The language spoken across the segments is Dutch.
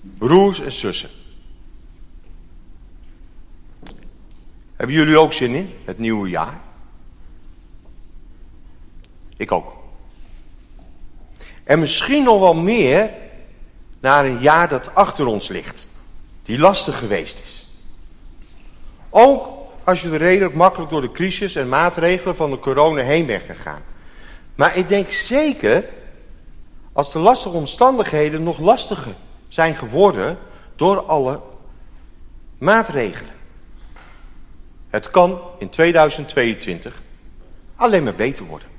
Broers en zussen. Hebben jullie ook zin in het nieuwe jaar? Ik ook. En misschien nog wel meer naar een jaar dat achter ons ligt. Die lastig geweest is. Ook als je er redelijk makkelijk door de crisis en maatregelen van de corona heen bent gegaan. Maar ik denk zeker als de lastige omstandigheden nog lastiger zijn geworden door alle maatregelen. Het kan in 2022 alleen maar beter worden.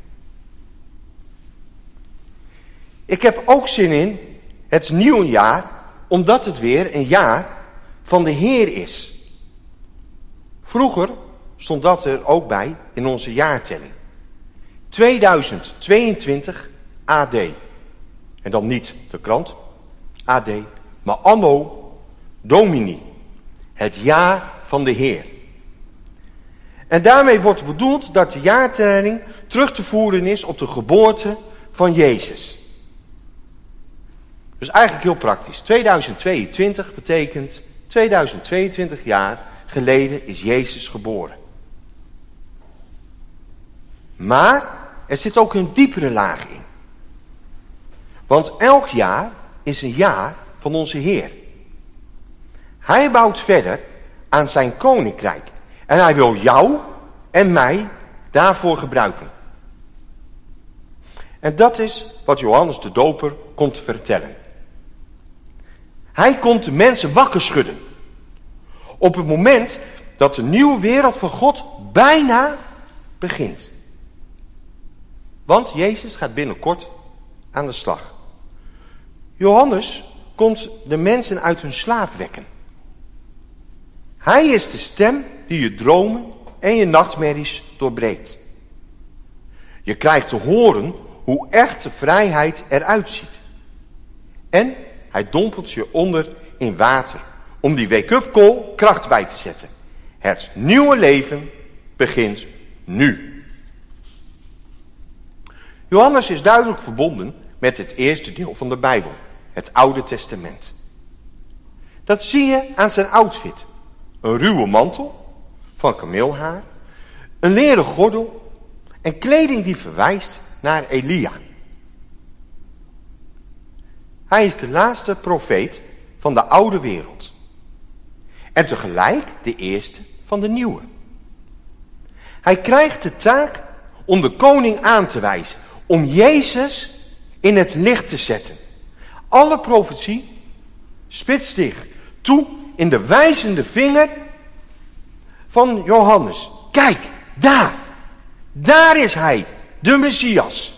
Ik heb ook zin in het nieuwe jaar, omdat het weer een jaar van de Heer is. Vroeger stond dat er ook bij in onze jaartelling. 2022 AD. En dan niet de krant, AD, maar Anno Domini. Het jaar van de Heer. En daarmee wordt bedoeld dat de jaartelling terug te voeren is op de geboorte van Jezus. Dus eigenlijk heel praktisch. 2022 betekent 2022 jaar geleden is Jezus geboren. Maar er zit ook een diepere laag in. Want elk jaar is een jaar van onze Heer. Hij bouwt verder aan zijn koninkrijk. En hij wil jou en mij daarvoor gebruiken. En dat is wat Johannes de Doper komt te vertellen. Hij komt de mensen wakker schudden. Op het moment dat de nieuwe wereld van God bijna begint. Want Jezus gaat binnenkort aan de slag. Johannes komt de mensen uit hun slaap wekken. Hij is de stem die je dromen en je nachtmerries doorbreekt. Je krijgt te horen hoe echte vrijheid eruit ziet. En hij dompelt je onder in water om die wake-up call kracht bij te zetten. Het nieuwe leven begint nu. Johannes is duidelijk verbonden met het eerste deel van de Bijbel, het Oude Testament. Dat zie je aan zijn outfit. Een ruwe mantel van kameelhaar, een leren gordel en kleding die verwijst naar Elia. Hij is de laatste profeet van de oude wereld. En tegelijk de eerste van de nieuwe. Hij krijgt de taak om de koning aan te wijzen. Om Jezus in het licht te zetten. Alle profetie spitst zich toe in de wijzende vinger van Johannes. Kijk, daar is hij, de Messias.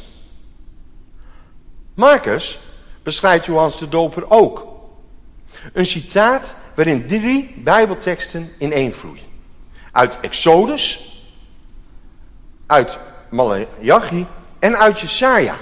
Marcus beschrijft Johannes de Doper ook. Een citaat waarin 3 Bijbelteksten ineenvloeien. Uit Exodus, uit Maleachi en uit Jesaja.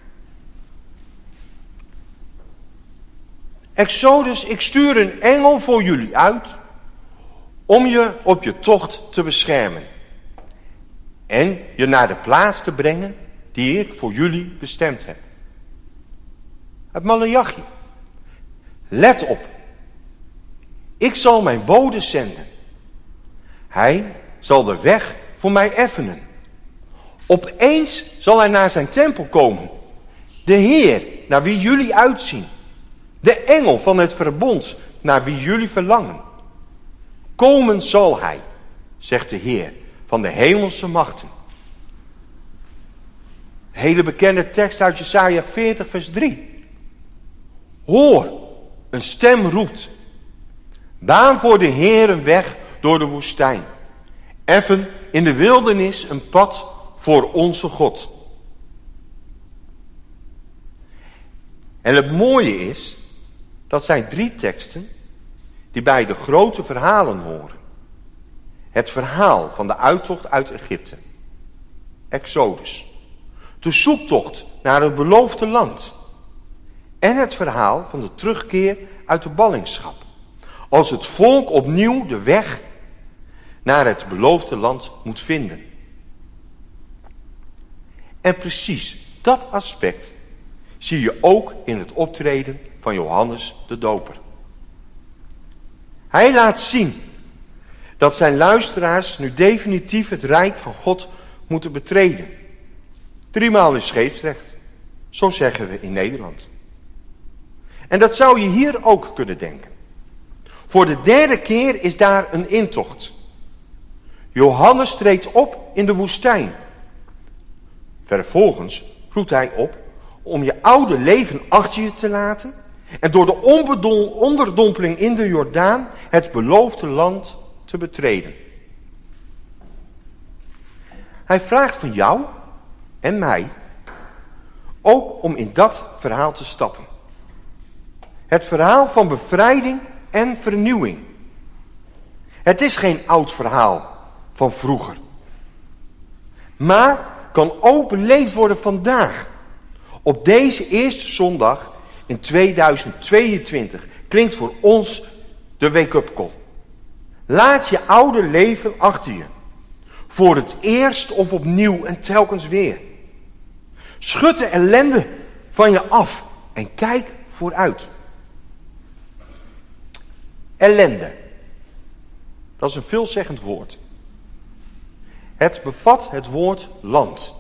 Exodus, ik stuur een engel voor jullie uit om je op je tocht te beschermen. En je naar de plaats te brengen die ik voor jullie bestemd heb. Uit Maleachi. Let op. Ik zal mijn bode zenden. Hij zal de weg voor mij effenen. Opeens zal hij naar zijn tempel komen. De Heer, naar wie jullie uitzien. De engel van het verbond, naar wie jullie verlangen. Komen zal hij, zegt de Heer, van de hemelse machten. Een hele bekende tekst uit Jesaja 40 vers 3. Hoor, een stem roept. Baan voor de Heer een weg door de woestijn. Effen in de wildernis een pad voor onze God. En het mooie is, dat zijn 3 teksten die bij de grote verhalen horen. Het verhaal van de uittocht uit Egypte. Exodus. De zoektocht naar het beloofde land. En het verhaal van de terugkeer uit de ballingschap. Als het volk opnieuw de weg naar het beloofde land moet vinden. En precies dat aspect zie je ook in het optreden van Johannes de Doper. Hij laat zien dat zijn luisteraars nu definitief het rijk van God moeten betreden. 3 maal in scheepsrecht. Zo zeggen we in Nederland. En dat zou je hier ook kunnen denken. Voor de 3e keer is daar een intocht. Johannes treedt op in de woestijn. Vervolgens roept hij op om je oude leven achter je te laten en door de onderdompeling in de Jordaan het beloofde land te betreden. Hij vraagt van jou en mij ook om in dat verhaal te stappen. Het verhaal van bevrijding en vernieuwing. Het is geen oud verhaal van vroeger. Maar kan ook beleefd worden vandaag. Op deze eerste zondag in 2022 klinkt voor ons de wake-up call. Laat je oude leven achter je. Voor het eerst of opnieuw en telkens weer. Schud de ellende van je af en kijk vooruit. Ellende. Dat is een veelzeggend woord. Het bevat het woord land.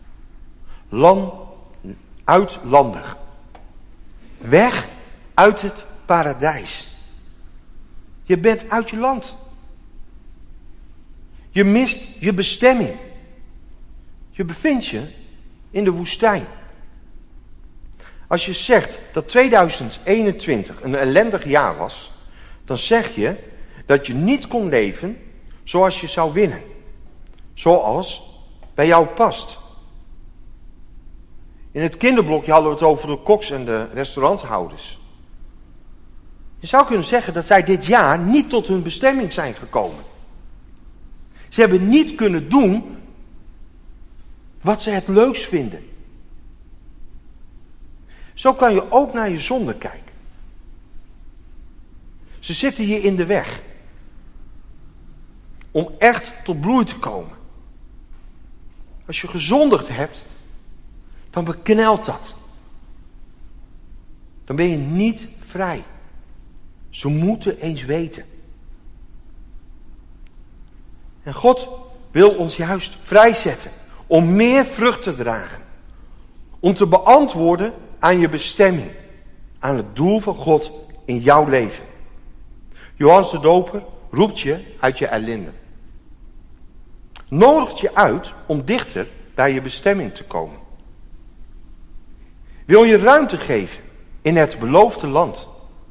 Uitlandig. Weg uit het paradijs. Je bent uit je land. Je mist je bestemming. Je bevindt je in de woestijn. Als je zegt dat 2021 een ellendig jaar was, dan zeg je dat je niet kon leven zoals je zou willen. Zoals bij jou past. In het kinderblokje hadden we het over de koks en de restauranthouders. Je zou kunnen zeggen dat zij dit jaar niet tot hun bestemming zijn gekomen. Ze hebben niet kunnen doen wat ze het leukst vinden. Zo kan je ook naar je zonde kijken. Ze zitten je in de weg. Om echt tot bloei te komen. Als je gezondigd hebt, dan beknelt dat. Dan ben je niet vrij. Ze moeten eens weten. En God wil ons juist vrijzetten om meer vrucht te dragen. Om te beantwoorden aan je bestemming. Aan het doel van God in jouw leven. Johannes de Doper roept je uit je ellende. Nodigt je uit om dichter bij je bestemming te komen. Wil je ruimte geven in het beloofde land.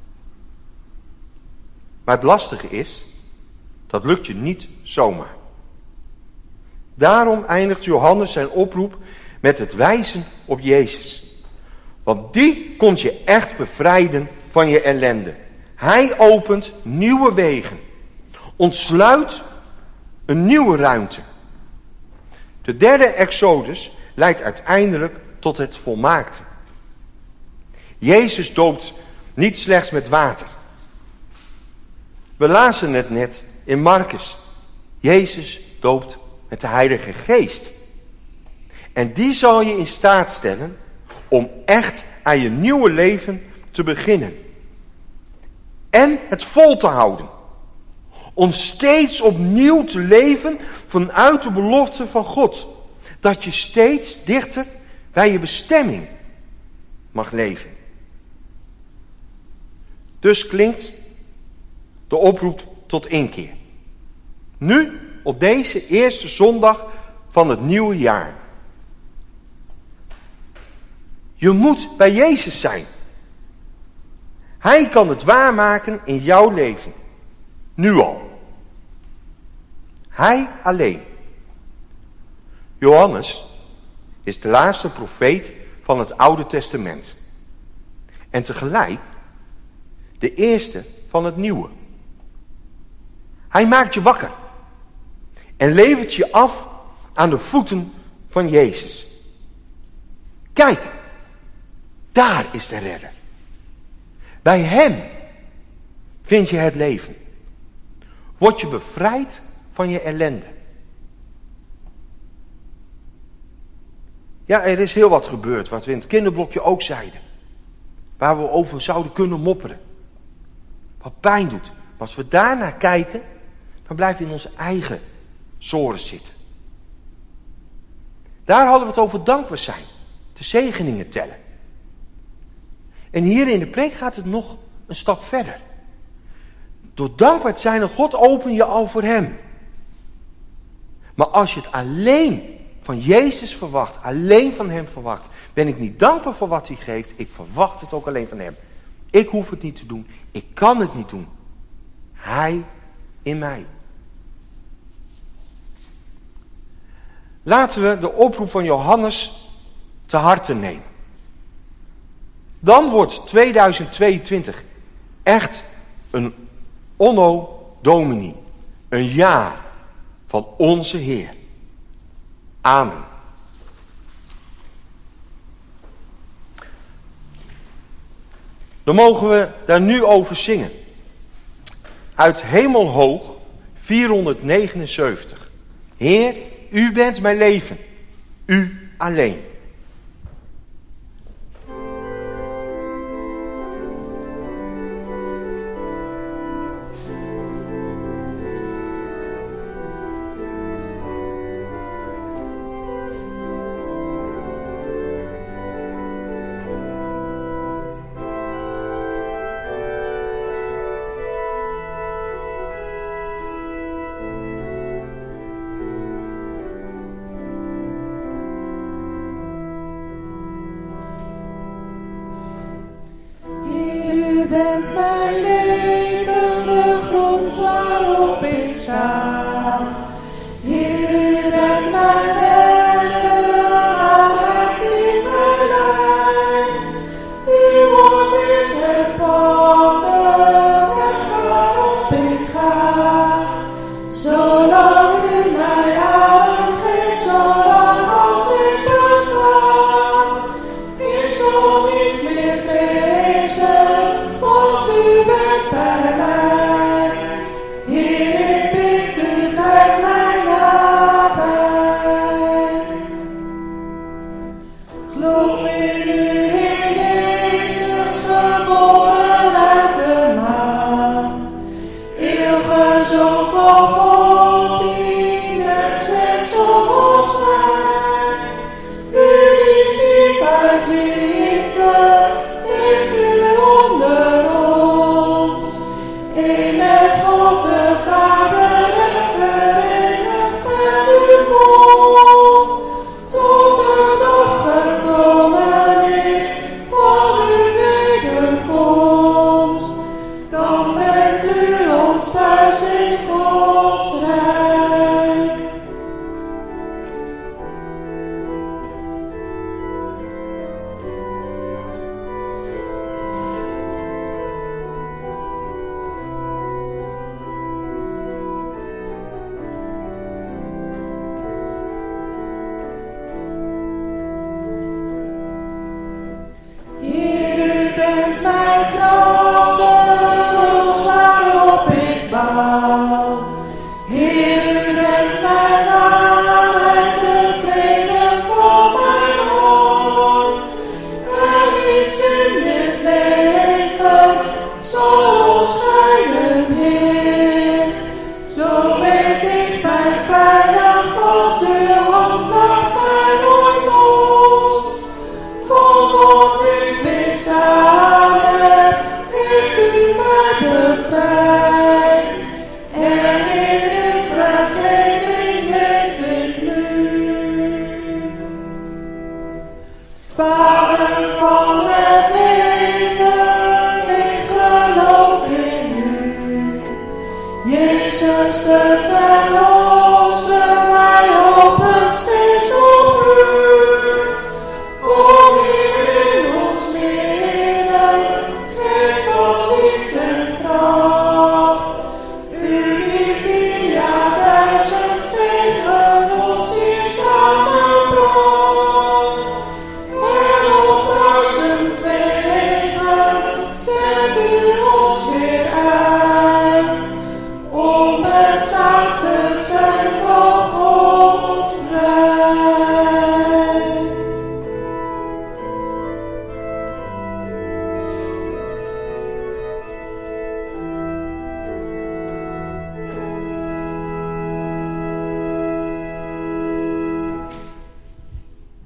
Maar het lastige is, dat lukt je niet zomaar. Daarom eindigt Johannes zijn oproep met het wijzen op Jezus. Want die komt je echt bevrijden van je ellende. Hij opent nieuwe wegen. Ontsluit een nieuwe ruimte. De 3e Exodus leidt uiteindelijk tot het volmaakte. Jezus doopt niet slechts met water. We lazen het net in Markus. Jezus doopt met de Heilige Geest. En die zal je in staat stellen om echt aan je nieuwe leven te beginnen. En het vol te houden. Om steeds opnieuw te leven vanuit de belofte van God. Dat je steeds dichter bij je bestemming mag leven. Dus klinkt de oproep tot inkeer. Nu, op deze eerste zondag van het nieuwe jaar. Je moet bij Jezus zijn. Hij kan het waarmaken in jouw leven. Nu al. Hij alleen. Johannes is de laatste profeet van het Oude Testament. En tegelijk de eerste van het Nieuwe. Hij maakt je wakker. En levert je af aan de voeten van Jezus. Kijk, daar is de redder. Bij hem vind je het leven. Word je bevrijd van je ellende. Ja, er is heel wat gebeurd, wat we in het kinderblokje ook zeiden. Waar we over zouden kunnen mopperen. Wat pijn doet, Als we daarnaar kijken, dan blijven we in onze eigen zoren zitten. Daar hadden we het over dankbaar zijn. De zegeningen tellen. En hier in de preek gaat het nog een stap verder. Door dankbaar te zijn aan God open je al voor hem. Maar als je het alleen van Jezus verwacht, alleen van hem verwacht, ben ik niet dankbaar voor wat hij geeft, ik verwacht het ook alleen van hem. Ik hoef het niet te doen, ik kan het niet doen. Hij in mij. Laten we de oproep van Johannes te harte nemen. Dan wordt 2022 echt een anno Domini. Een jaar van onze Heer. Amen. Dan mogen we daar nu over zingen. Uit Hemelhoog 479. Heer, u bent mijn leven. U alleen. U bent mijn leven, de grond waarop ik sta.